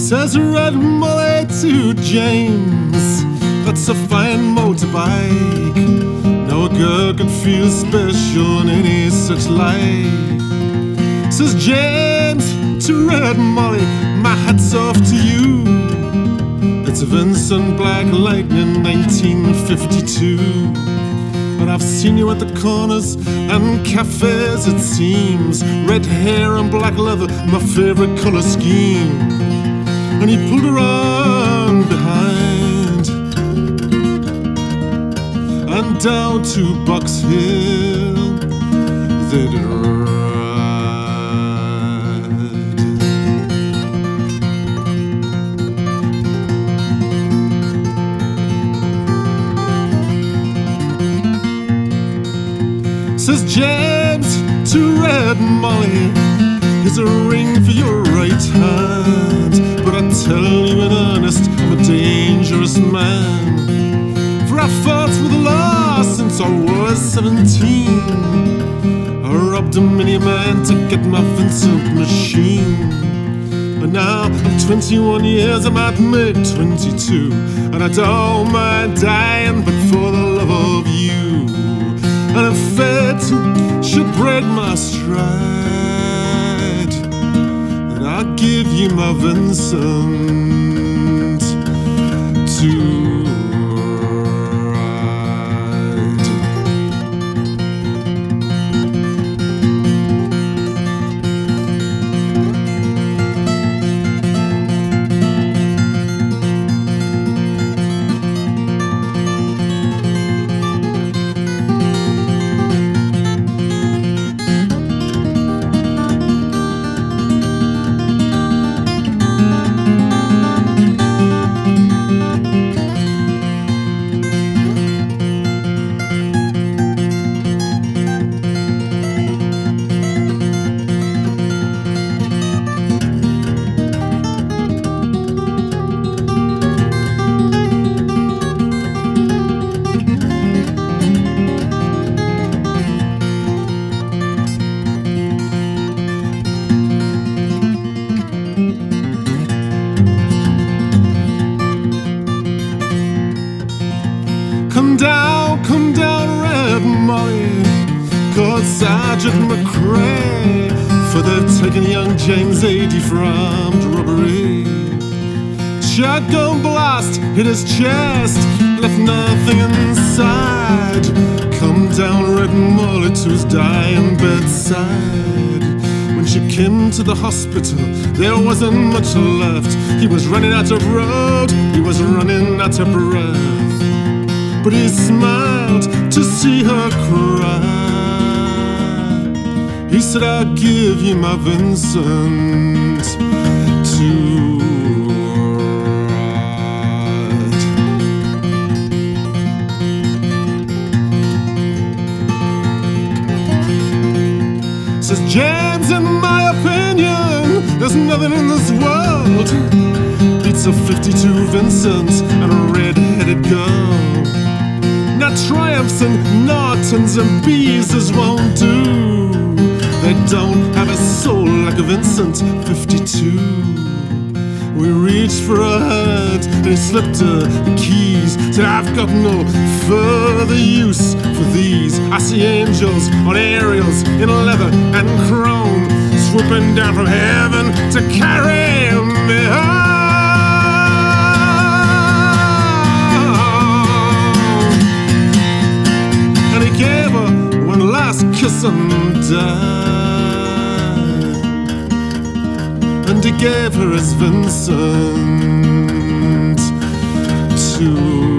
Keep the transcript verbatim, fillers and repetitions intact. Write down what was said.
Says Red Molly to James, that's a fine motorbike. No girl could feel special in any such light. Says James to Red Molly, my hat's off to you. It's Vincent Black Lightning nineteen fifty-two. But I've seen you at the corners and cafes, it seems. Red hair and black leather, my favorite color scheme. And he pulled her on behind and down to Box Hill they did ride. Says James to Red Molly, here's a ring for your right hand, but I tell you in earnest, I'm a dangerous man. For I've fought with the law since I was seventeen. I robbed a miniman to get my Vincent machine. And now I'm twenty-one years, I might make twenty-two, and I don't mind dying, but for the love of you. And if fate should break my stride, then I'll give you my Vincent to Come down, come down, Red Molly, called Sergeant McCrae, for they've taken young James eighty for armed robbery. Shotgun blast hit his chest, left nothing inside. Come down, Red Molly, to his dying bedside. When she came to the hospital, there wasn't much left. He was running out of road, he was running out of breath. But he smiled to see her cry. He said, I'll give you my Vincent to ride. Says James, in my opinion, there's nothing in this world beats a fifty-two Vincent and a red-headed girl. Now Triumphs and Nortons and Beezers won't do. They don't have a soul like a Vincent fifty-two. We reached for her hand and he slipped her the keys. Said, I've got no further use for these. I see angels on aerials in leather and chrome, swooping down from heaven to carry me home. Gave her one last kiss and died. And he gave her his Vincent to